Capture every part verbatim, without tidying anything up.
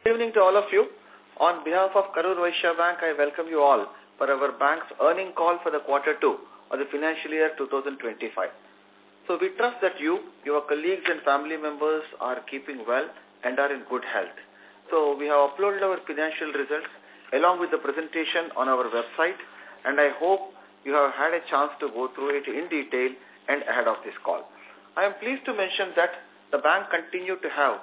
Good evening to all of you. On behalf of Karur Vysya Bank, I welcome you all for our bank's earning call for the quarter two of the financial year two thousand twenty-five. So we trust that you, your colleagues and family members are keeping well and are in good health. So we have uploaded our financial results along with the presentation on our website, and I hope you have had a chance to go through it in detail and ahead of this call. I am pleased to mention that the bank continued to have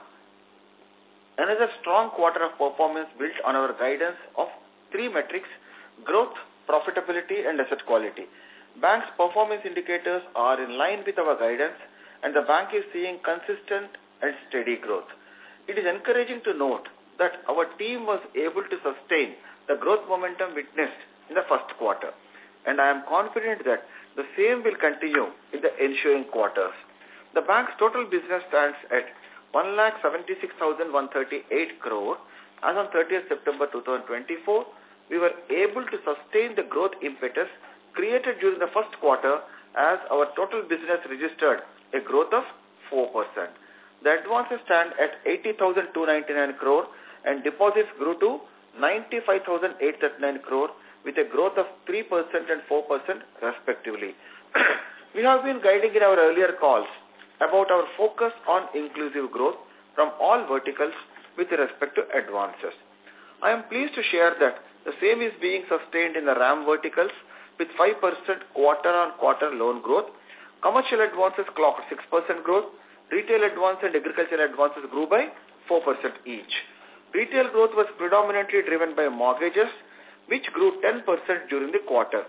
another strong quarter of performance built on our guidance of three metrics: growth, profitability, and asset quality. Bank's performance indicators are in line with our guidance, and the bank is seeing consistent and steady growth. It is encouraging to note that our team was able to sustain the growth momentum witnessed in the first quarter, and I am confident that the same will continue in the ensuing quarters. The bank's total business stands at one lakh seventy-six thousand one hundred thirty-eight crore. As on thirtieth September two thousand twenty-four, we were able to sustain the growth impetus created during the first quarter as our total business registered a growth of four percent. The advances stand at eighty thousand two hundred ninety-nine crore and deposits grew to ninety-five thousand eight hundred thirty-nine crore with a growth of three percent and four percent respectively. We have been guiding in our earlier calls about our focus on inclusive growth from all verticals with respect to advances. I am pleased to share that the same is being sustained in the RAM verticals with five percent quarter-on-quarter loan growth. Commercial advances clocked six percent growth. Retail advances and agricultural advances grew by four percent each. Retail growth was predominantly driven by mortgages, which grew ten percent during the quarter.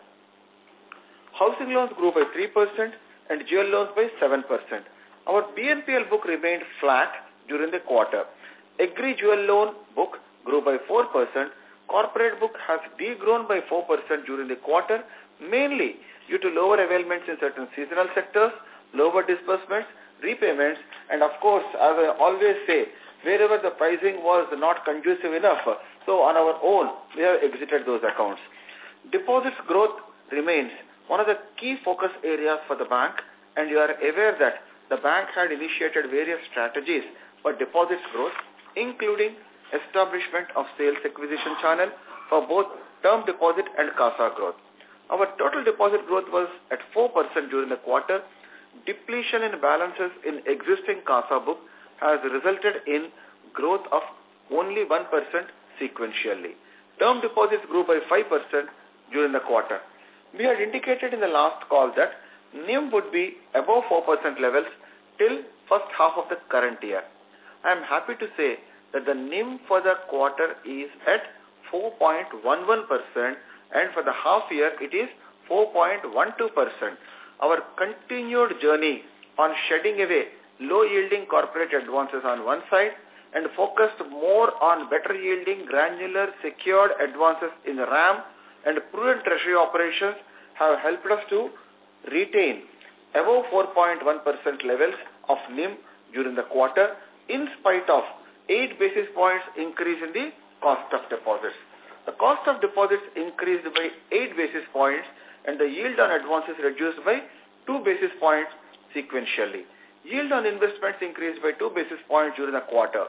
Housing loans grew by three percent and G L loans by seven percent. Our B N P L book remained flat during the quarter. Agri G L loan book grew by four percent. Corporate book has degrown by four percent during the quarter, mainly due to lower availments in certain seasonal sectors, lower disbursements, repayments, and of course, as I always say, wherever the pricing was not conducive enough, so on our own, we have exited those accounts. Deposits growth remains one of the key focus areas for the bank, and you are aware that the bank had initiated various strategies for deposits growth, including establishment of sales acquisition channel for both term deposit and CASA growth. Our total deposit growth was at four percent during the quarter. Depletion in balances in existing CASA book has resulted in growth of only one percent sequentially. Term deposits grew by five percent during the quarter. We had indicated in the last call that N I M would be above four percent levels till first half of the current year. I am happy to say that the N I M for the quarter is at four point one one percent and for the half year it is four point one two percent. Our continued journey on shedding away low-yielding corporate advances on one side and focused more on better-yielding granular secured advances in RAM and prudent treasury operations have helped us to retain above four point one percent levels of N I M during the quarter in spite of eight basis points increase in the cost of deposits. The cost of deposits increased by eight basis points and the yield on advances reduced by two basis points sequentially. Yield on investments increased by two basis points during the quarter.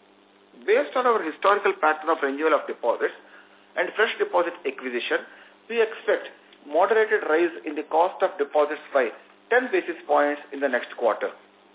Based on our historical pattern of renewal of deposits and fresh deposit acquisition, we expect moderated rise in the cost of deposits by ten basis points in the next quarter.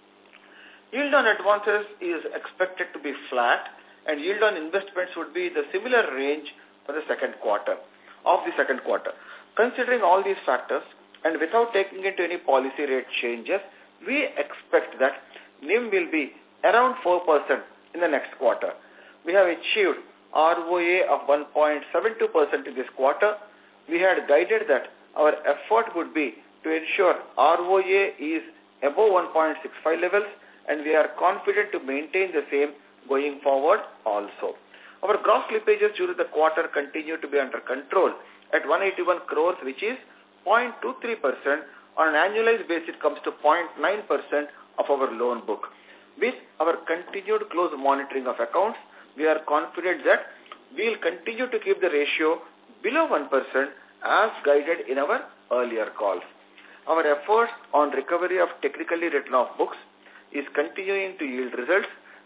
Yield on advances is expected to be flat and yield on investments would be the similar range for the second quarter of the second quarter. Considering all these factors and without taking into any policy rate changes, we expect that N I M will be around four percent in the next quarter. We have achieved R O A of one point seven two percent in this quarter. We had guided that our effort would be to ensure R O A is above one point six five levels, and we are confident to maintain the same going forward also. Our gross slippages during the quarter continue to be under control at one hundred eighty-one crores, which is zero point two three percent. On an annualized basis, it comes to zero point nine percent of our loan book. With our continued close monitoring of accounts, we are confident that we will continue to keep the ratio below one percent as guided in our earlier calls. Our efforts on recovery of technically written off books is continuing to yield results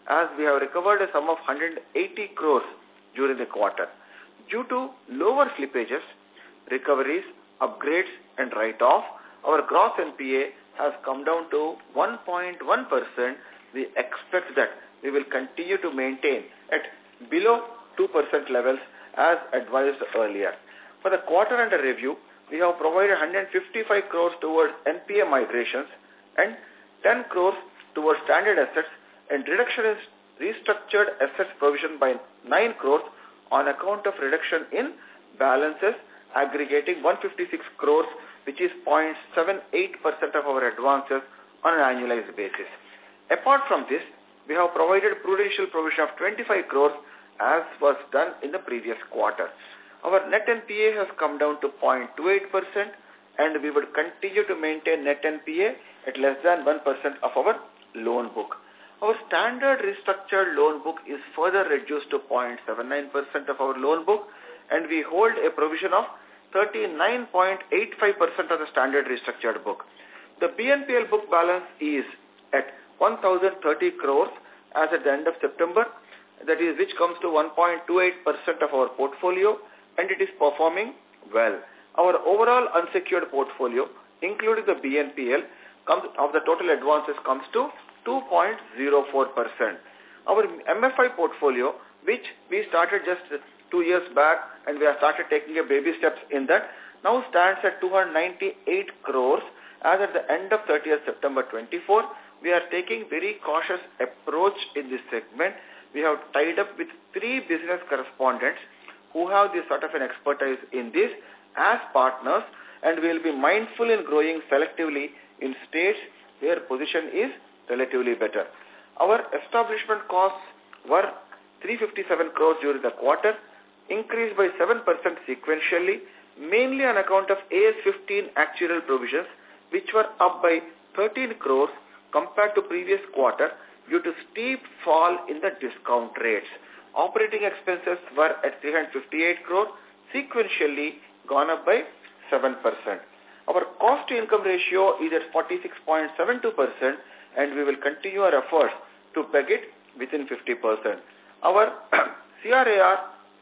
as we have recovered a sum of one hundred eighty crores during the quarter. Due to lower slippages, recoveries, upgrades and write-off, our gross N P A has come down to one point one percent. We expect that we will continue to maintain at below two percent levels as advised earlier. For the quarter under review, we have provided one hundred fifty-five crores towards N P A migrations and ten crores towards standard assets, and reduction in restructured assets provision by nine crores on account of reduction in balances aggregating one hundred fifty-six crores, which is zero point seven eight percent of our advances on an annualized basis. Apart from this, we have provided prudential provision of twenty-five crores as was done in the previous quarter. Our net N P A has come down to zero point two eight percent, and we would continue to maintain net N P A at less than one percent of our loan book. Our standard restructured loan book is further reduced to zero point seven nine percent of our loan book, and we hold a provision of thirty-nine point eight five percent of the standard restructured book. The B N P L book balance is at one thousand thirty crores as at the end of September, that is which comes to one point two eight percent of our portfolio, and it is performing well. Our overall unsecured portfolio, including the B N P L, comes of the total advances comes to two point zero four percent. Our M F I portfolio, which we started just two years back and we have started taking a baby steps in that, now stands at two hundred ninety-eight crores as at the end of thirtieth September twenty-four. We are taking very cautious approach in this segment. We have tied up with three business correspondents who have this sort of an expertise in this as partners, and we will be mindful in growing selectively in states where position is relatively better. Our establishment costs were three hundred fifty-seven crores during the quarter, increased by seven percent sequentially, mainly on account of A S fifteen actuarial provisions, which were up by thirteen crores compared to previous quarter due to steep fall in the discount rates. Operating expenses were at three hundred fifty-eight crores, sequentially gone up by seven percent. Our cost-to-income ratio is at forty-six point seven two percent, and we will continue our efforts to peg it within fifty percent. Our C R A R,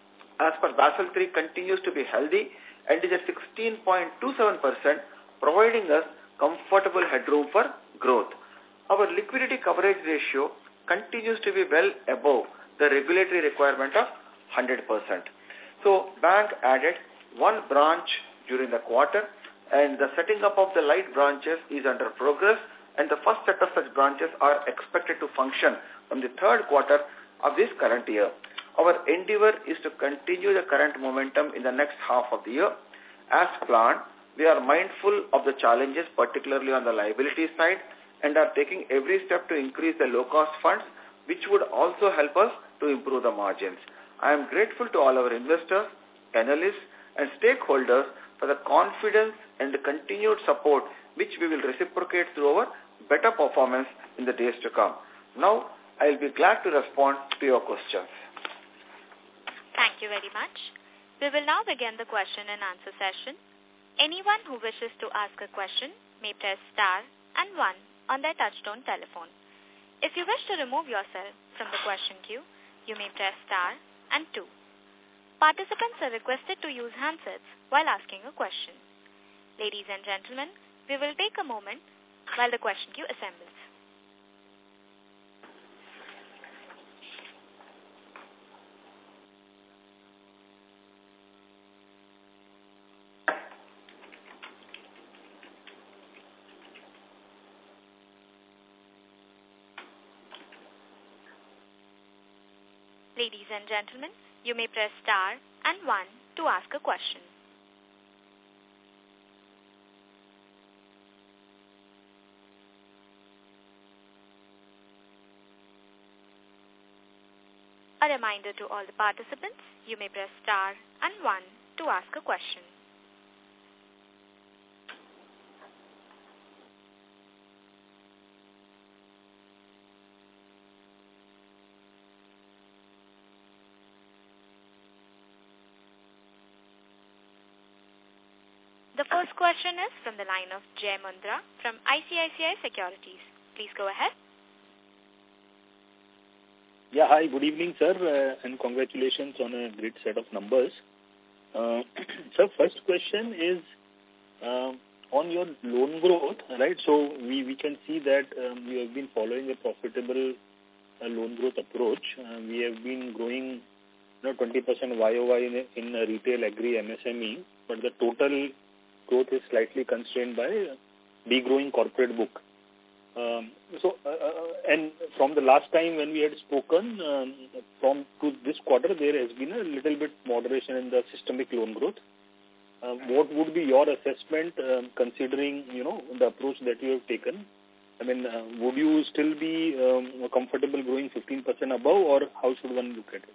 as per Basel three, continues to be healthy and is at sixteen point two seven percent, providing us comfortable headroom for growth. Our liquidity coverage ratio continues to be well above the regulatory requirement of one hundred percent. So, bank added one branch during the quarter, and the setting up of the light branches is under progress, and the first set of such branches are expected to function from the third quarter of this current year. Our endeavor is to continue the current momentum in the next half of the year. As planned, we are mindful of the challenges, particularly on the liability side, and are taking every step to increase the low-cost funds, which would also help us to improve the margins. I am grateful to all our investors, analysts, and stakeholders for the confidence and the continued support which we will reciprocate through our better performance in the days to come. Now, I will be glad to respond to your questions. Thank you very much. We will now begin the question and answer session. Anyone who wishes to ask a question may press star and one on their touchtone telephone. If you wish to remove yourself from the question queue, you may press star and two. Participants are requested to use handsets while asking a question. Ladies and gentlemen, we will take a moment while the question queue assembles. Ladies and gentlemen, you may press star and one to ask a question. A reminder to all the participants, you may press star and one to ask a question. The first question is from the line of Jai Mundra from I C I C I Securities. Please go ahead. Yeah, hi, good evening, sir, uh, and congratulations on a great set of numbers. Uh, sir, first question is uh, on your loan growth, right? So we, we can see that um, you have been following a profitable uh, loan growth approach. Uh, we have been growing you know, twenty percent Y O Y in, in uh, retail, agri, M S M E, but the total growth is slightly constrained by uh, degrowing corporate book. Um, so, uh, uh, and from the last time when we had spoken, um, from to this quarter, there has been a little bit moderation in the systemic loan growth. Uh, what would be your assessment, um, considering, you know, the approach that you have taken? I mean, uh, would you still be um, comfortable growing fifteen percent above, or how should one look at it?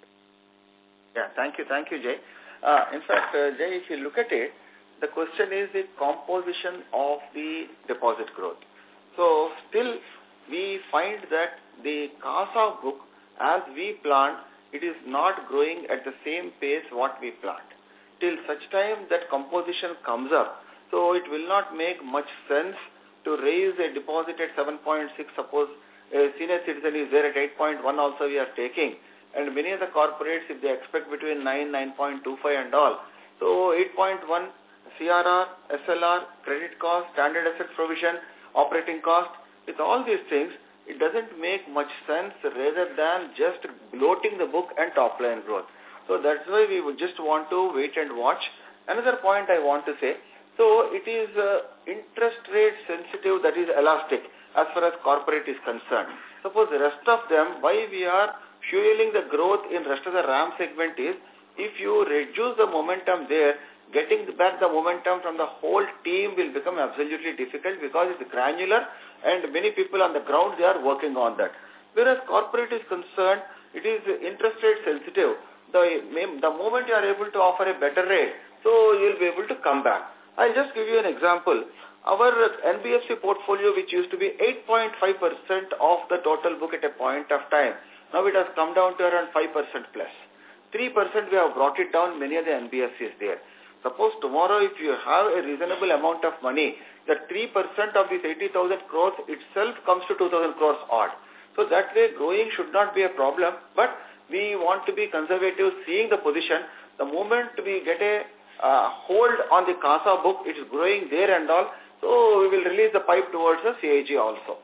Yeah, thank you, thank you, Jay. Uh, in fact, uh, Jay, if you look at it, the question is the composition of the deposit growth. So still we find that the CASA book, as we planned, it is not growing at the same pace what we planned. Till such time that composition comes up, so it will not make much sense to raise a deposit at seven point six. Suppose a senior citizen is there at eight point one also we are taking. And many of the corporates, if they expect between nine, nine point two five and all, so eight point one C R R, S L R, credit cost, standard asset provision, operating cost, with all these things, it doesn't make much sense rather than just bloating the book and top line growth. So that's why we would just want to wait and watch. Another point I want to say, so it is uh, interest rate sensitive, that is elastic, as far as corporate is concerned. Suppose the rest of them, why we are fueling the growth in rest of the RAM segment is, if you reduce the momentum there, getting back the momentum from the whole team will become absolutely difficult because it's granular and many people on the ground, they are working on that. Whereas corporate is concerned, it is interest rate sensitive. The, the moment you are able to offer a better rate, so you will be able to come back. I'll just give you an example. Our N B F C portfolio, which used to be eight point five percent of the total book at a point of time, now it has come down to around five percent plus. three percent we have brought it down, many of the N B F Cs there. Suppose tomorrow if you have a reasonable amount of money, that three percent of this eighty thousand crores itself comes to two thousand crores odd. So that way growing should not be a problem, but we want to be conservative seeing the position. The moment we get a uh, hold on the CASA book, it is growing there and all, so we will release the pipe towards the C A G also.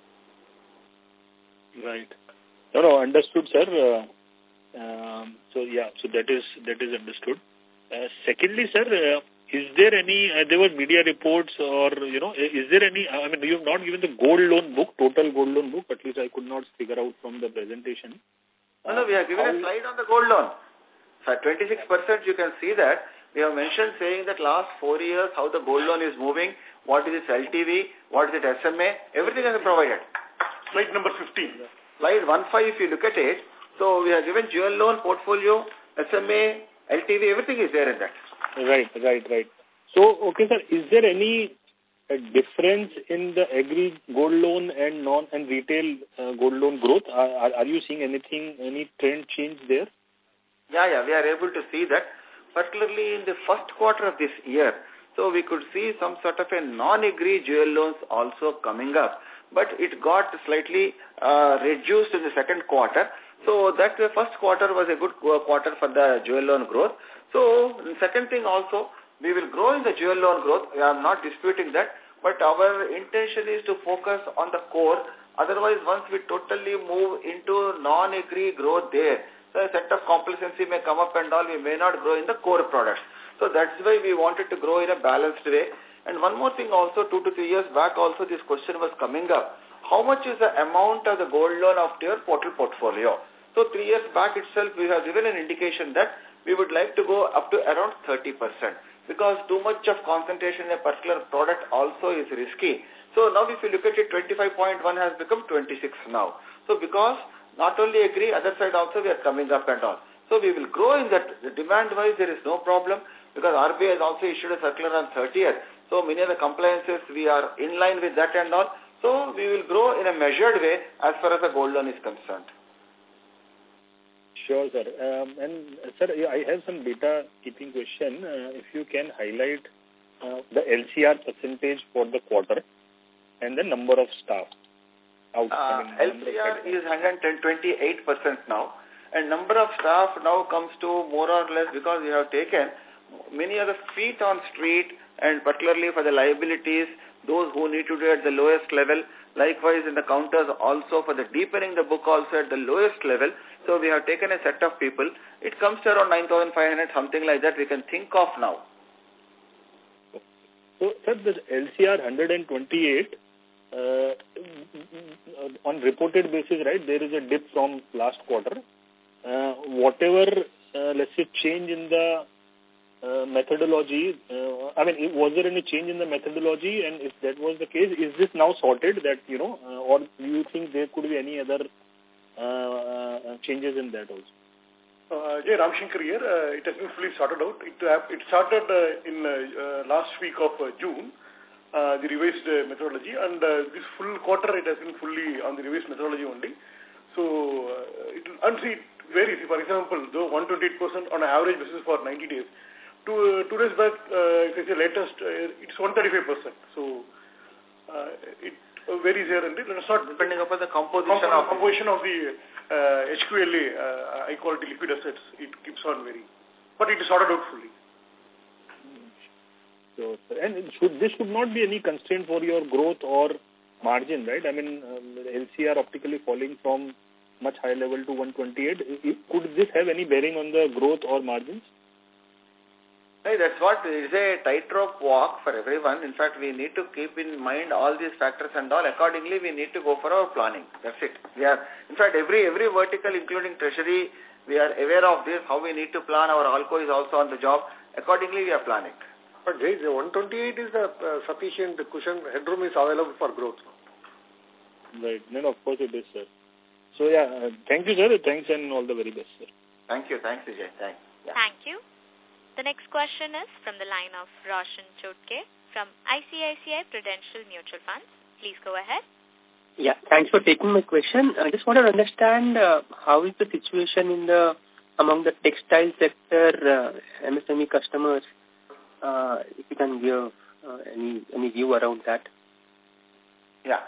Right. No, no, understood, sir. Uh, um, so, yeah, so that is that is understood. Uh, secondly, sir, uh, is there any, uh, there were media reports or, you know, is there any, I mean, you have not given the gold loan book, total gold loan book, at least I could not figure out from the presentation. No, no, we have given a slide on the gold loan. So at twenty-six percent you can see that. We have mentioned saying that last four years how the gold loan is moving, what is its L T V, what is its S M A, everything has been provided. Slide number fifteen. Slide one five, if you look at it, so we have given jewel loan portfolio, S M A, L T V, everything is there in that. Right, right, right. So, okay, sir, is there any uh, difference in the agri gold loan and non and retail uh, gold loan growth? Are, are, are you seeing anything, any trend change there? Yeah, yeah, we are able to see that, particularly in the first quarter of this year. So we could see some sort of a non-agri jewel loans also coming up, but it got slightly uh, reduced in the second quarter. So that the first quarter was a good quarter for the jewel loan growth. So the second thing also, we will grow in the jewel loan growth. We are not disputing that, but our intention is to focus on the core. Otherwise, once we totally move into non-agri growth there, so a set of complacency may come up and all, we may not grow in the core products. So that's why we wanted to grow in a balanced way. And one more thing also, two to three years back also this question was coming up. How much is the amount of the gold loan of your total portfolio? So three years back itself, we have given an indication that we would like to go up to around thirty percent. Because too much of concentration in a particular product also is risky. So now if you look at it, twenty-five point one has become twenty-six now. So because not only agree, other side also we are coming up and all. So we will grow in that. Demand-wise, there is no problem because R B I has also issued a circular on thirtieth. So many of the compliances, we are in line with that and all. So we will grow in a measured way as far as the gold loan is concerned. Sure, sir. Um, and, sir, I have some data keeping question. Uh, if you can highlight uh, the L C R percentage for the quarter and the number of staff. out? Uh, I mean, L C R is one hundred twenty-eight percent now, and number of staff now comes to more or less because we have taken many of the feet on street, and particularly for the liabilities, those who need to do at the lowest level. Likewise, in the counters also for the deepening the book also at the lowest level. So we have taken a set of people. It comes to around nine thousand five hundred, something like that we can think of now. So, sir, this L C R one hundred twenty-eight, uh, on reported basis, right, there is a dip from last quarter. Uh, whatever, uh, let's say, change in the uh, methodology, uh, I mean, was there any change in the methodology? And if that was the case, is this now sorted that, you know, uh, or do you think there could be any other uh, uh, changes in that also? Uh, Jay Ramshankar here. Uh, it has been fully sorted out. It, uh, it started uh, in uh, uh, last week of uh, June, uh, the revised uh, methodology, and uh, this full quarter it has been fully on the revised methodology only. So, uh, it, and see, it varies. For example, though one hundred twenty-eight percent on an average basis for ninety days, two, uh, two days back, uh, if it's the latest, uh, it's one hundred thirty-five percent. So, uh, it uh, varies here and there. Let's not depending upon the composition comp of composition of the uh, H Q L A, uh, high quality liquid assets, it keeps on varying. But it is sorted out fully. So, and should, this should not be any constraint for your growth or margin, right? I mean, um, L C R optically falling from much higher level to one twenty-eight. Could this have any bearing on the growth or margins? Hey, that's what is a tightrope walk for everyone. In fact, we need to keep in mind all these factors and all. Accordingly, we need to go for our planning. That's it. We are, in fact, every every vertical, including treasury, we are aware of this, how we need to plan. Our ALCO is also on the job. Accordingly, we are planning. But Jay, the one twenty-eight is the uh, sufficient cushion. Headroom is available for growth. Right. Then, of course, it is, sir. So, yeah, uh, thank you, sir. Thanks and all the very best, sir. Thank you. Thanks, Vijay. Thanks. Yeah. Thank you. The next question is from the line of Roshan Chotke from I C I C I Prudential Mutual Funds. Please go ahead. Yeah, thanks for taking my question. I just want to understand uh, how is the situation in the among the textile sector, uh, M S M E customers. Uh, if you can give uh, any any view around that. Yeah.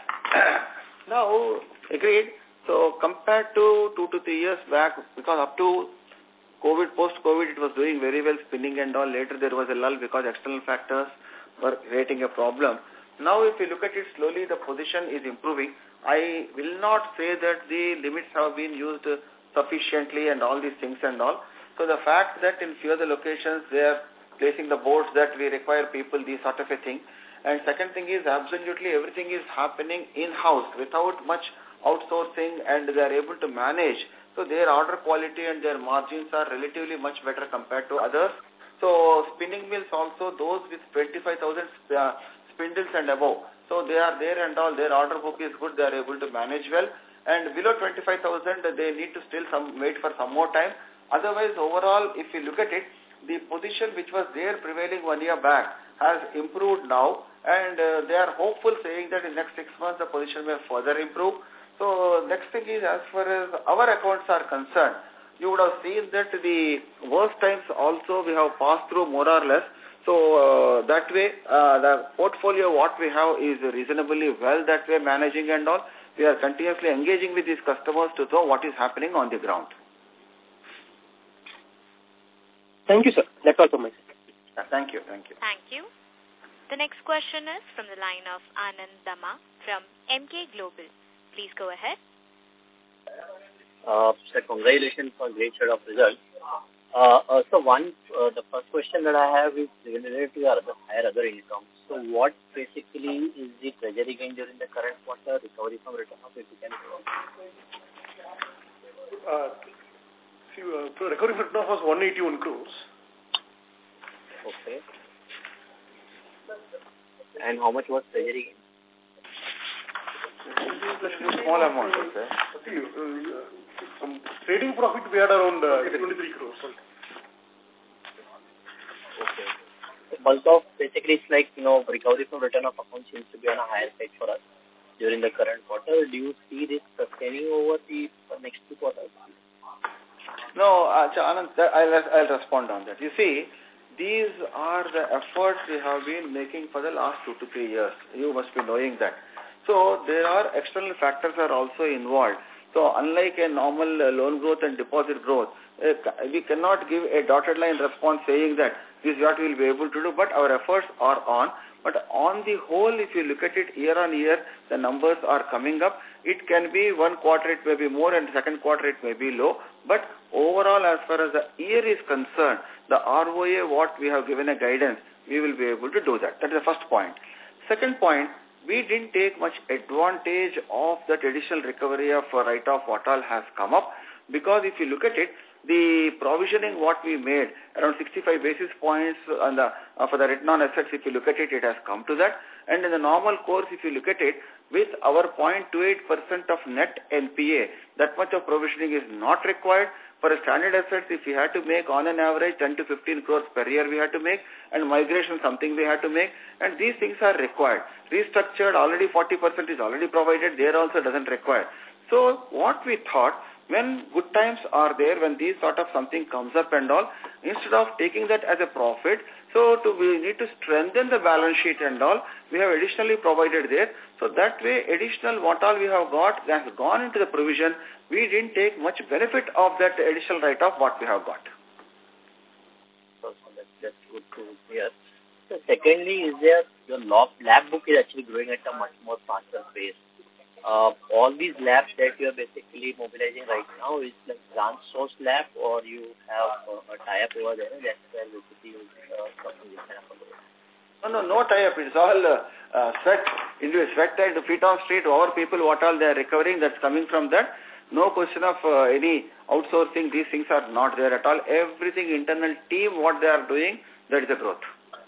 Now, agreed. So compared to two to three years back, because up to COVID, post-COVID, it was doing very well, spinning and all. Later, there was a lull because external factors were creating a problem. Now, if you look at it slowly, the position is improving. I will not say that the limits have been used sufficiently and all these things and all. So, the fact that in few of the locations, they are placing the boards that we require people, these sort of a thing. And second thing is, absolutely everything is happening in-house without much outsourcing, and they are able to manage. So their order quality and their margins are relatively much better compared to others. So spinning mills also, those with twenty-five thousand uh, spindles and above. So they are there and all, their order book is good, they are able to manage well. And below twenty-five thousand, they need to still some wait for some more time. Otherwise, overall, if you look at it, the position which was there prevailing one year back has improved now. And uh, they are hopeful, saying that in the next six months, the position may further improve. So next thing is, as far as our accounts are concerned, you would have seen that the worst times also we have passed through more or less. So uh, that way, uh, the portfolio what we have is reasonably well that way managing and all. We are continuously engaging with these customers to know what is happening on the ground. Thank you, sir. That's all from my side. Yeah, thank you. Thank you. Thank you. The next question is from the line of Anand Dama from M K Global. Please go ahead. Uh, sir, congratulations for great set of results. Uh, uh, so one, uh, the first question that I have is related to your other, higher other income. So what basically is the treasury gain during the current quarter, recovery from return of, if you can? Uh, see, uh, so recovery from return was one eighty-one crores. Okay. And how much was treasury gain? Small amount, sir. See, uh, some trading profit we had around uh, twenty-three crores. Okay. The bulk of basically it's like, you know, recovery from return of account seems to be on a higher side for us during the current quarter. Do you see this sustaining over the next two quarters? No, uh, Anand, I'll, I'll respond on that. You see, these are the efforts we have been making for the last two to three years. You must be knowing that. So there are external factors are also involved. So unlike a normal uh, loan growth and deposit growth, uh, we cannot give a dotted line response saying that this is what we will be able to do, but our efforts are on. But on the whole, if you look at it year on year, the numbers are coming up. It can be one quarter it may be more and second quarter it may be low. But overall, as far as the year is concerned, the R O A, what we have given a guidance, we will be able to do that. That is the first point. Second point, we didn't take much advantage of that additional recovery of write-off what all has come up, because if you look at it, the provisioning what we made around sixty-five basis points on the, uh, for the written on assets, if you look at it, it has come to that. And in the normal course, if you look at it, with our zero point two eight percent of net N P A, that much of provisioning is not required. For a standard assets, if we had to make on an average ten to fifteen crores per year we had to make, and migration something we had to make, and these things are required. Restructured, already forty percent is already provided, there also doesn't require. So what we thought, when good times are there, when these sort of something comes up and all, instead of taking that as a profit, so to, we need to strengthen the balance sheet and all, we have additionally provided there. So that way, additional what all we have got has gone into the provision. We didn't take much benefit of that additional write-off what we have got. So that's, that's good to hear. So secondly, is there, your lab book is actually growing at a much more faster pace. Uh, all these labs that you are basically mobilizing right now is like branch source lab, or you have uh, a tie-up over there, and that's where basically you uh, something this kind of No, no, no tie-up. It's all uh, uh, sweat, into sweat and feet on street, our people, what all they are recovering, that's coming from that. No question of uh, any outsourcing. These things are not there at all. Everything internal team, what they are doing, that is the growth.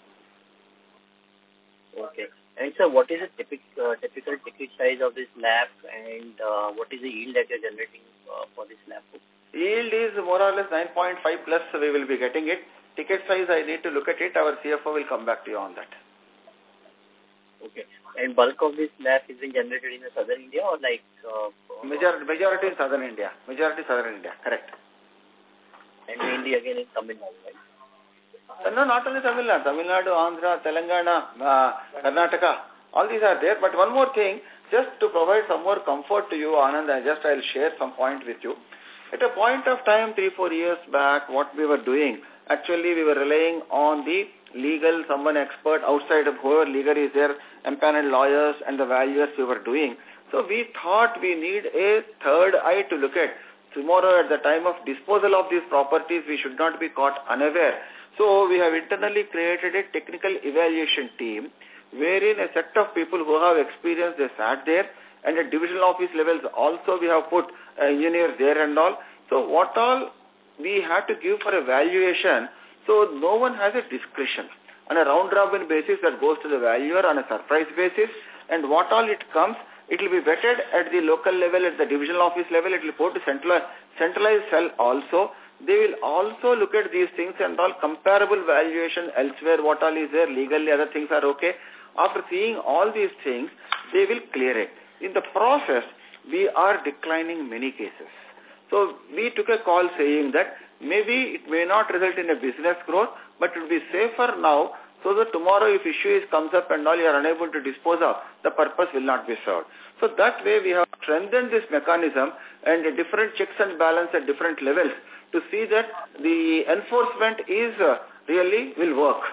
Okay. And sir, what is the typical, uh, typical ticket size of this lab, and uh, what is the yield that you are generating uh, for this lab book? Yield is more or less nine point five plus we will be getting it. Ticket size, I need to look at it. Our C F O will come back to you on that. Okay. And bulk of this lab is being generated in the southern India, or like... Uh, Major, majority in southern India. Majority southern India, correct. And mainly again in Tamil Nadu, right? Uh, no, not only Tamil Nadu. Tamil Nadu, Andhra, Telangana, uh, Karnataka, all these are there. But one more thing, just to provide some more comfort to you, Anand, I just I'll share some point with you. At a point of time, three, four years back, what we were doing, actually we were relying on the legal, someone expert outside of whoever legal is there, empaneled lawyers and the valuers we were doing. So we thought we need a third eye to look at. Tomorrow at the time of disposal of these properties, we should not be caught unaware. So we have internally created a technical evaluation team wherein a set of people who have experience, they sat there, and at divisional office levels also we have put uh, engineers there and all. So what all we had to give for evaluation, so no one has a discretion. On a round-robin basis that goes to the valuer on a surprise basis, and what all it comes, it will be vetted at the local level, at the divisional office level, it will go to centralized, centralized cell also. They will also look at these things and all comparable valuation elsewhere, what all is there, legally other things are okay. After seeing all these things, they will clear it. In the process, we are declining many cases. So we took a call saying that maybe it may not result in a business growth, but it will be safer now so that tomorrow if issue is comes up and all you are unable to dispose of, the purpose will not be served. So that way we have strengthened this mechanism and different checks and balance at different levels to see that the enforcement is uh, really will work.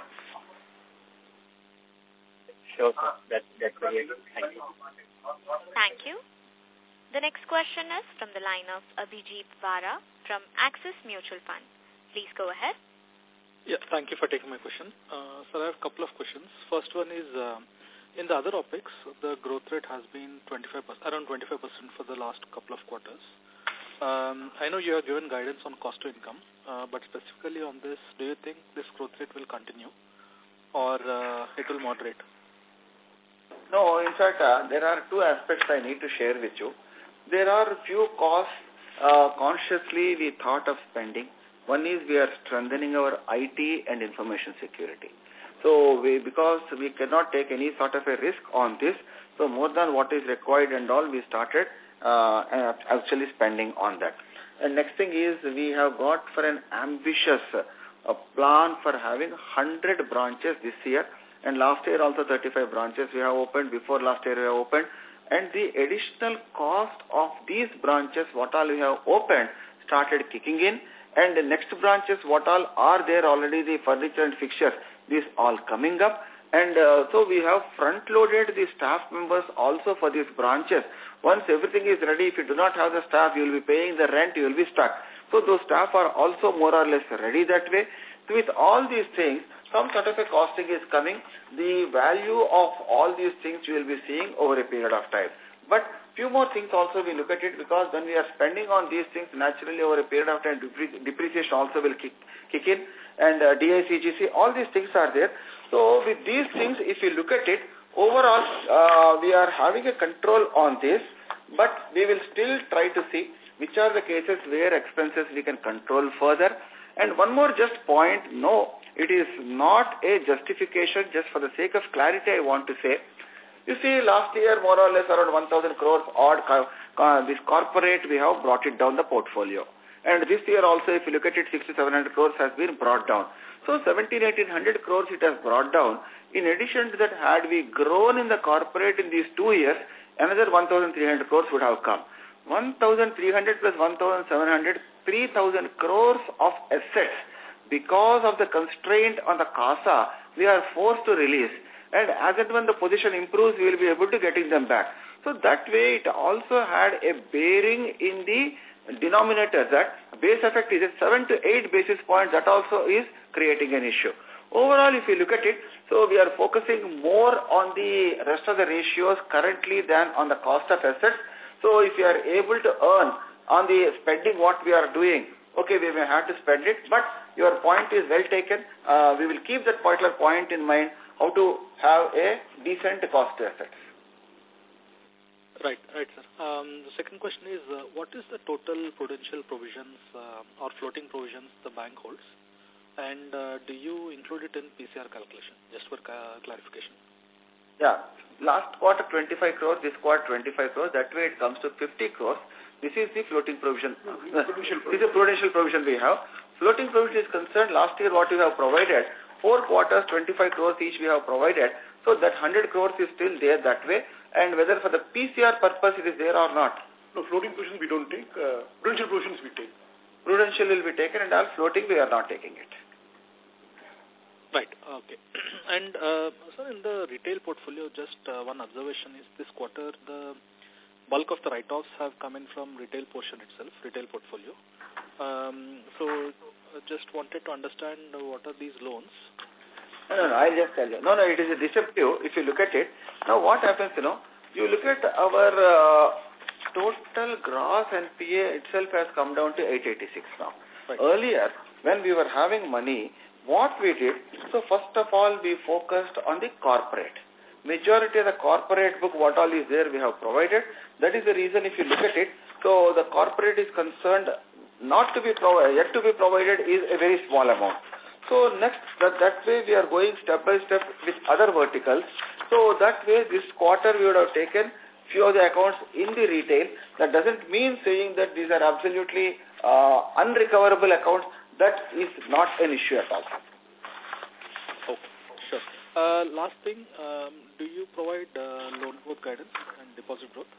Sure, sir. That, that's very good. Thank you. Thank you. The next question is from the line of Abhijit Vara from Axis Mutual Fund. Please go ahead. Yeah, thank you for taking my question. Uh, so I have a couple of questions. First one is, uh, in the other OPEX, the growth rate has been twenty-five percent, around twenty-five percent for the last couple of quarters. Um, I know you have given guidance on cost to income, uh, but specifically on this, do you think this growth rate will continue or uh, it will moderate? No, in fact, uh, there are two aspects I need to share with you. There are few costs uh, consciously we thought of spending. One is we are strengthening our I T and information security. So we, because we cannot take any sort of a risk on this, so more than what is required and all, we started uh, actually spending on that. And next thing is we have got for an ambitious uh, plan for having one hundred branches this year. And last year also thirty-five branches we have opened. Before last year we have opened. and the additional cost of these branches, what all we have opened, started kicking in, and the next branches, what all are there already, the furniture and fixtures, these all coming up. And uh, so we have front-loaded the staff members also for these branches. Once everything is ready, if you do not have the staff, you will be paying the rent, you will be stuck. So those staff are also more or less ready that way. So with all these things, some sort of a costing is coming. The value of all these things you will be seeing over a period of time. But few more things also we look at it, because when we are spending on these things, naturally over a period of time, depreciation also will kick, kick in, and uh, D I C G C, all these things are there. So with these things, if you look at it, overall, uh, we are having a control on this, but we will still try to see which are the cases where expenses we can control further. And one more just point, no, it is not a justification. Just for the sake of clarity, I want to say, you see, last year, more or less around one thousand crores odd, uh, this corporate, we have brought it down the portfolio. And this year also, if you look at it, six to seven hundred crores has been brought down. So seventeen, eighteen hundred crores it has brought down. In addition to that, had we grown in the corporate in these two years, another one thousand three hundred crores would have come. one thousand three hundred plus one thousand seven hundred, three thousand crores of assets. Because of the constraint on the CASA, we are forced to release. And as and when the position improves, we will be able to getting them back. So that way it also had a bearing in the denominator, that base effect is at seven to eight basis points. That also is creating an issue. Overall, if you look at it, so we are focusing more on the rest of the ratios currently than on the cost of assets. So if you are able to earn on the spending what we are doing, okay, we may have to spend it, but your point is well taken. Uh, we will keep that particular point in mind, how to have a decent cost to assets. Right, right, sir. Um, the second question is, uh, what is the total prudential provisions uh, or floating provisions the bank holds? And uh, do you include it in P C R calculation, just for uh, clarification? Yeah, last quarter twenty-five crores, this quarter twenty-five crores, that way it comes to fifty crores. This is the floating provision. No, prudential provision. This is a prudential provision we have. Floating provision is concerned, last year what we have provided, four quarters, twenty-five crores each we have provided. So that one hundred crores is still there that way. And whether for the P C R purpose it is there or not. No, floating provisions we don't take. Uh, prudential provisions we take. Prudential will be taken, and all floating we are not taking it. Right, okay. And uh, sir, in the retail portfolio, just uh, one observation is this quarter the bulk of the write-offs have come in from retail portion itself, retail portfolio. Um, so uh, just wanted to understand uh, what are these loans? No, no, no, I'll just tell you. No, no, it is a deceptive if you look at it. Now what happens, you know, you look at our uh, total gross N P A itself has come down to eight eighty-six now. Right. Earlier, when we were having money, what we did, so first of all, we focused on the corporate. Majority of the corporate book, what all is there, we have provided. That is the reason if you look at it, so the corporate is concerned not to be provided, yet to be provided is a very small amount. So next, that, that way we are going step by step with other verticals. So that way this quarter we would have taken few of the accounts in the retail. That doesn't mean saying that these are absolutely uh, unrecoverable accounts. That is not an issue at all. Okay, sure. Uh, last thing, um, do you provide uh, loan growth guidance and deposit growth?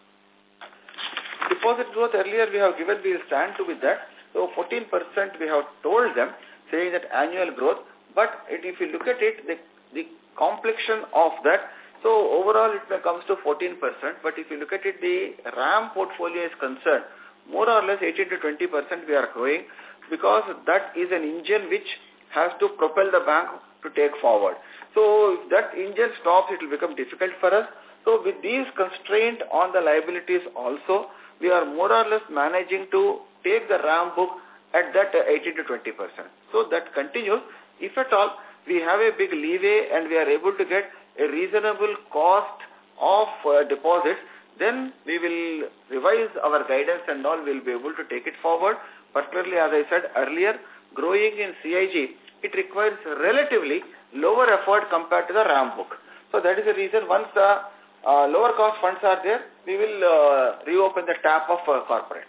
Deposit growth earlier we have given, we stand to with that. So fourteen percent we have told them, saying that annual growth. But it, if you look at it, the, the complexion of that, so overall it comes to fourteen percent. But if you look at it, the RAM portfolio is concerned, more or less eighteen to twenty percent we are growing, because that is an engine which has to propel the bank to take forward. So if that engine stops, it will become difficult for us. So with these constraints on the liabilities also, we are more or less managing to take the RAM book at that eighteen to twenty percent. So that continues. If at all we have a big leeway and we are able to get a reasonable cost of uh, deposits, then we will revise our guidance and all, we will be able to take it forward. Particularly, as I said earlier, growing in C I G, it requires relatively lower effort compared to the RAM book. So that is the reason once the uh, lower cost funds are there, we will uh, reopen the tap of uh, corporate.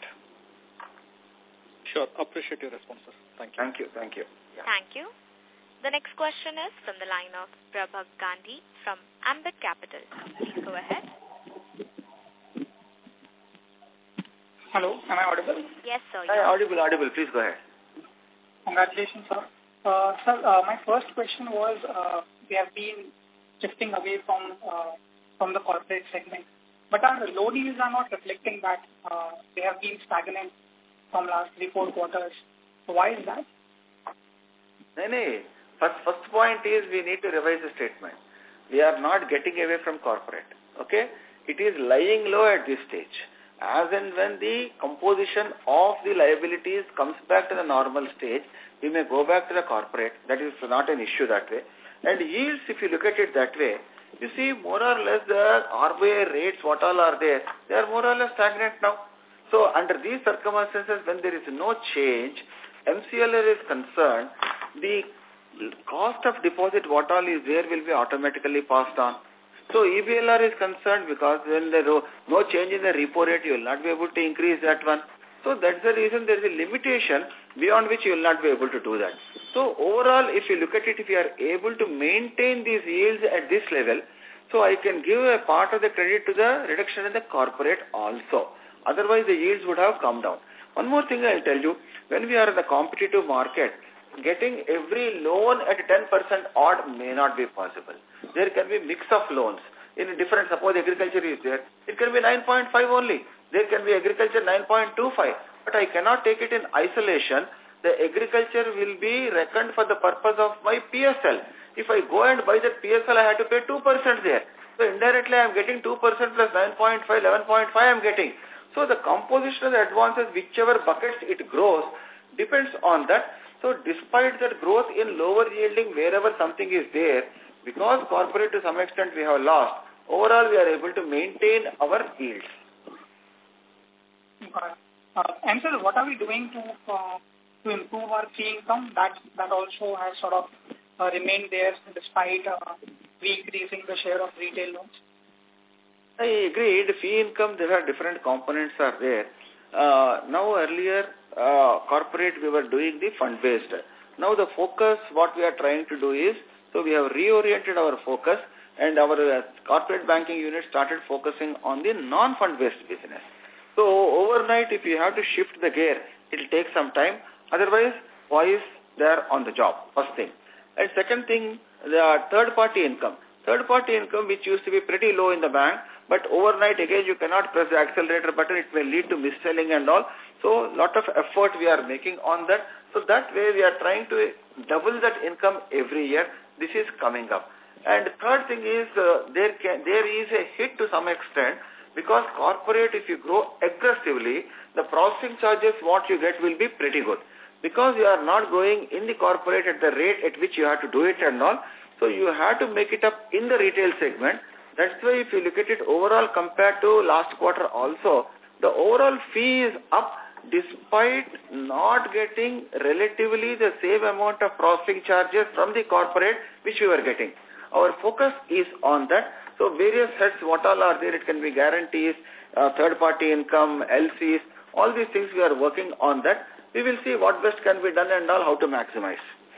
Sure. Appreciate your response, sir. Thank you. Thank you. Thank you. Yeah. Thank you. The next question is from the line of Prabhat Gandhi from Ambit Capital. Please go ahead. Hello, am I audible? Yes, sir. Hi, audible, audible. Please go ahead. Congratulations, sir. Uh, sir, uh, my first question was, uh, we have been shifting away from uh, from the corporate segment, but our loan yields are not reflecting that. Uh, they have been stagnant from last three, four quarters. So why is that? No, no. First, first point is we need to revise the statement. We are not getting away from corporate. Okay? It is lying low at this stage. As and when the composition of the liabilities comes back to the normal stage, we may go back to the corporate. That is not an issue that way. And yields, if you look at it that way, you see more or less the R B I rates, what all are there, they are more or less stagnant now. So under these circumstances, when there is no change, M C L R is concerned, the cost of deposit, what all is there, will be automatically passed on. So E B L R is concerned because when there is no change in the repo rate, you will not be able to increase that one. So that's the reason there is a limitation beyond which you will not be able to do that. So overall, if you look at it, if you are able to maintain these yields at this level, so I can give a part of the credit to the reduction in the corporate also. Otherwise, the yields would have come down. One more thing I'll tell you, when we are in the competitive market, getting every loan at ten percent odd may not be possible. There can be mix of loans. In a different, suppose agriculture is there, it can be nine point five only. There can be agriculture nine point two five. But I cannot take it in isolation. The agriculture will be reckoned for the purpose of my P S L. If I go and buy that P S L, I have to pay two percent there. So indirectly I am getting two percent plus nine point five, eleven point five I am getting. So the composition of the advances, whichever buckets it grows, depends on that. So despite that growth in lower yielding, wherever something is there, because corporate to some extent we have lost, overall we are able to maintain our yields. Uh, and sir, what are we doing to uh, to improve our fee income? That that also has sort of uh, remained there despite uh, we increasing the share of retail loans. I agree. The fee income, there are different components are there. Uh, now earlier, uh, corporate, we were doing the fund-based. Now the focus, what we are trying to do is, so we have reoriented our focus and our uh, corporate banking unit started focusing on the non-fund-based business. So overnight, if you have to shift the gear, it will take some time. Otherwise, boys, they are on the job, first thing. And second thing, the third-party income. Third-party income, which used to be pretty low in the bank, but overnight, again, you cannot press the accelerator button. It may lead to mis-selling and all. So, lot of effort we are making on that. So, that way, we are trying to double that income every year. This is coming up. And third thing is, uh, there can there is a hit to some extent because corporate, if you grow aggressively, the processing charges, what you get will be pretty good. Because you are not growing in the corporate at the rate at which you have to do it and all. So, you have to make it up in the retail segment. That's why if you look at it overall compared to last quarter also, the overall fee is up despite not getting relatively the same amount of processing charges from the corporate which we were getting. Our focus is on that. So various heads, what all are there, it can be guarantees, uh, third-party income, L Cs, all these things we are working on that. We will see what best can be done and all how to maximize.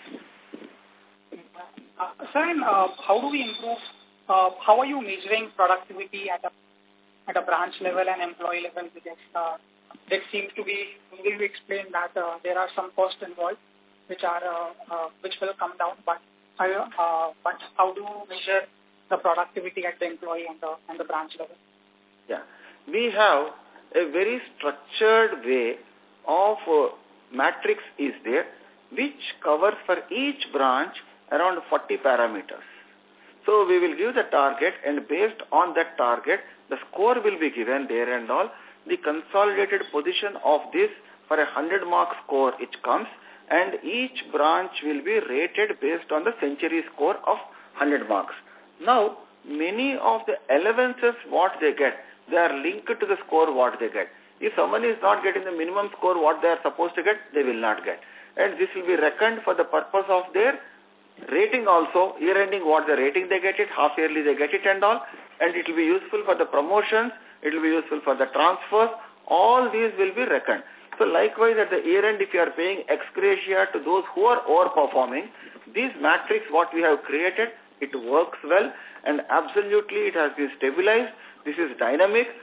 Uh, sir, uh, how do we improve? Uh, how are you measuring productivity at a at a branch level and employee level? Because uh, that seems to be, will you explain that uh, there are some costs involved which are uh, uh, which will come down, but uh, but how do you measure the productivity at the employee and the and the branch level? Yeah, we have a very structured way of uh, matrix is there, which covers for each branch around forty parameters. So we will give the target, and based on that target, the score will be given there and all. The consolidated position of this for a one hundred mark score it comes, and each branch will be rated based on the century score of one hundred marks. Now, many of the allowances what they get, they are linked to the score what they get. If someone is not getting the minimum score what they are supposed to get, they will not get. And this will be reckoned for the purpose of their rating also, year ending what the rating they get it, half yearly they get it and all, and it will be useful for the promotions, it will be useful for the transfers, all these will be reckoned. So likewise at the year end, if you are paying ex gratia to those who are overperforming, these matrix what we have created, it works well and absolutely it has been stabilized. This is dynamic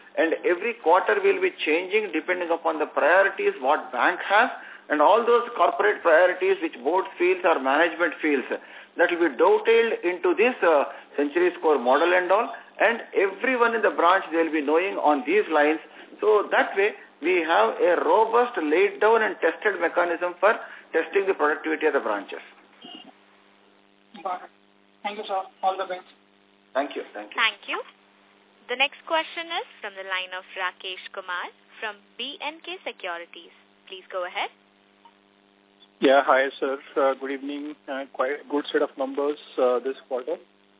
and every quarter will be changing depending upon the priorities what bank has, and all those corporate priorities which board feels or management feels, that will be dovetailed into this uh, Century Score model and all, and everyone in the branch they will be knowing on these lines. So that way we have a robust laid down and tested mechanism for testing the productivity of the branches. Got it. Thank you, sir. All the best. Thank you. Thank you. Thank you. The next question is from the line of Rakesh Kumar from B N K Securities. Please go ahead. Yeah, hi, sir. Uh, good evening. Uh, quite a good set of numbers uh, this quarter.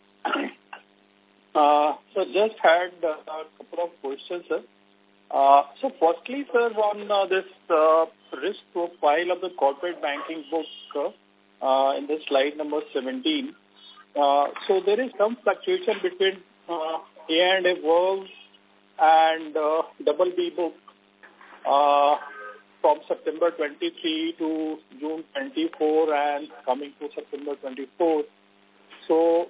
uh, so just had uh, a couple of questions, sir. Uh, so firstly, sir, on uh, this uh, risk profile of the corporate banking book uh, uh, in the slide number seventeen, uh, so there is some fluctuation between uh, A and A Verve and uh, double B book uh, from September twenty-three to June twenty-four and coming to September twenty-four. So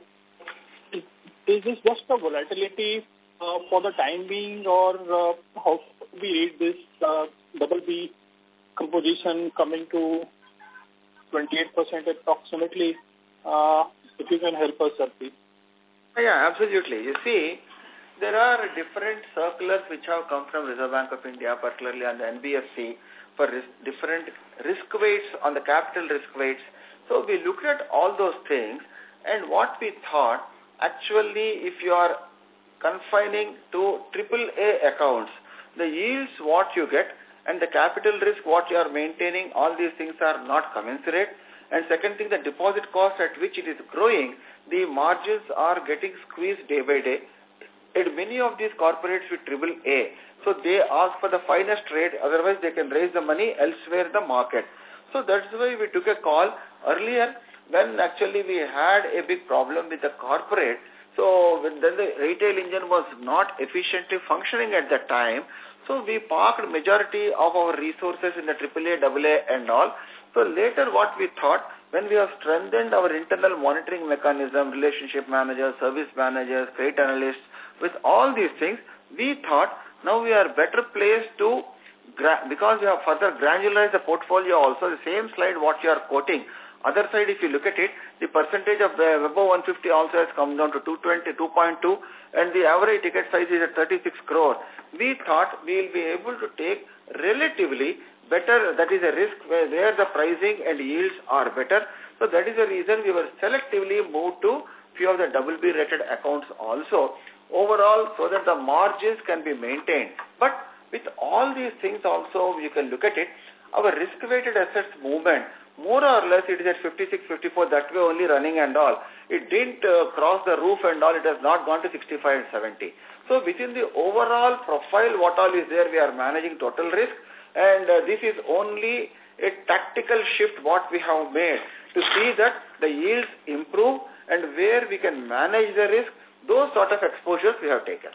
is, is this just a volatility uh, for the time being, or uh, how do we read this uh, double B composition coming to twenty-eight percent approximately? Uh, if you can help us, sir, please. Yeah, absolutely. You see, there are different circulars which have come from Reserve Bank of India, particularly on the N B F C, for risk, different risk weights on the capital risk weights. So we looked at all those things, and what we thought, actually, if you are confining to triple A accounts, the yields what you get and the capital risk what you are maintaining, all these things are not commensurate. And second thing, the deposit cost at which it is growing, the margins are getting squeezed day by day. And many of these corporates with triple A, so they ask for the finest rate, otherwise they can raise the money elsewhere in the market. So that's why we took a call earlier when actually we had a big problem with the corporate. So when then the retail engine was not efficiently functioning at that time, so we parked majority of our resources in the triple A, double A and all. So later what we thought, when we have strengthened our internal monitoring mechanism, relationship managers, service managers, credit analysts, with all these things, we thought now we are better placed to, because we have further granularized the portfolio also, the same slide what you are quoting. Other side, if you look at it, the percentage of the above one fifty also has come down to two twenty, two point two, and the average ticket size is at thirty-six crore. We thought we will be able to take relatively better, that is a risk where, where the pricing and yields are better. So that is the reason we were selectively moved to few of the double B rated accounts also, overall, so that the margins can be maintained. But with all these things also, you can look at it, our risk-weighted assets movement, more or less it is at fifty-six, fifty-four, that way only running and all. It didn't uh, cross the roof and all, it has not gone to sixty-five and seventy. So within the overall profile, what all is there, we are managing total risk, and uh, this is only a tactical shift what we have made to see that the yields improve and where we can manage the risk, those sort of exposures we have taken.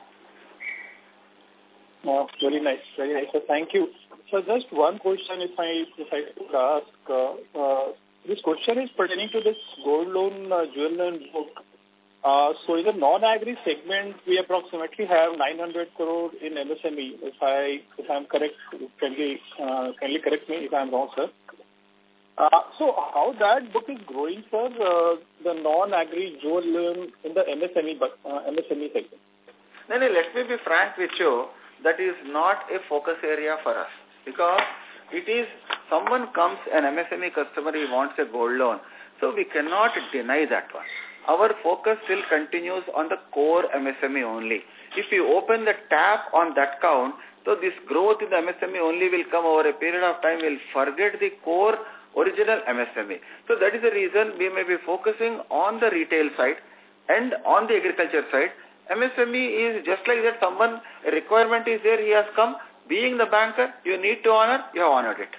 Oh, very nice, very nice. So thank you. So just one question, if I if I could ask, uh, uh, this question is pertaining to this gold loan, uh, jewel loan book. Uh, so in the non-agri segment, we approximately have nine hundred crore in M S M E. If I if I'm correct, kindly uh, kindly correct me if I'm wrong, sir. Uh, so how that book is growing, sir? Uh, the non-agri jewel loan in the M S M E uh, M S M E segment. No, no, let me be frank with you. That is not a focus area for us, because it is someone comes, an M S M E customer, he wants a gold loan. So we cannot deny that one. Our focus still continues on the core M S M E only. If you open the tap on that count, so this growth in the M S M E only will come over a period of time. We'll forget the core original M S M E. So that is the reason we may be focusing on the retail side and on the agriculture side. M S M E is just like that. Someone, a requirement is there, he has come. Being the banker, you need to honor, you have honored it.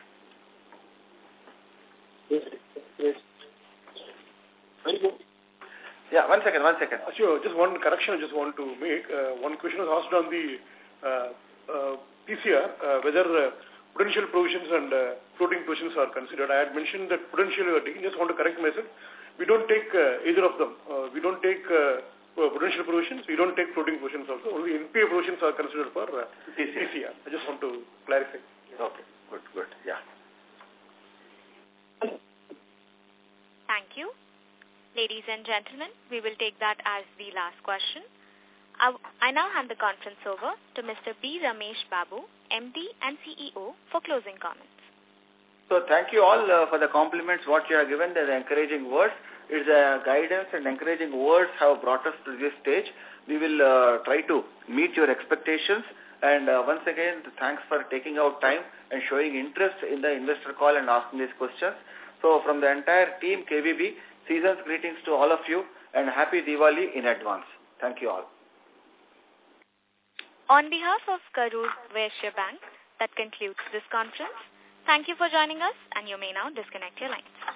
Yes, yes. Very good. Yeah, one second, one second. Sure, just one correction I just want to make. Uh, one question was asked on the uh, uh, P C R, uh, whether uh, prudential provisions and uh, floating provisions are considered. I had mentioned that prudential you are taking. Just want to correct myself. We don't take uh, either of them. Uh, we don't take uh, uh, potential provisions. We don't take floating provisions also. Only N P A provisions are considered for uh, P C R. I just want to clarify. Okay, good, good. Yeah. Thank you. Ladies and gentlemen, we will take that as the last question. I, I now hand the conference over to Mister B. Ramesh Babu, M D and C E O, for closing comments. So thank you all uh, for the compliments what you have given, the encouraging words. It's a guidance and encouraging words have brought us to this stage. We will uh, try to meet your expectations. And uh, once again, thanks for taking out time and showing interest in the investor call and asking these questions. So from the entire team, K V B, season's greetings to all of you and happy Diwali in advance. Thank you all. On behalf of Karur Vysya Bank, that concludes this conference. Thank you for joining us, and you may now disconnect your lines.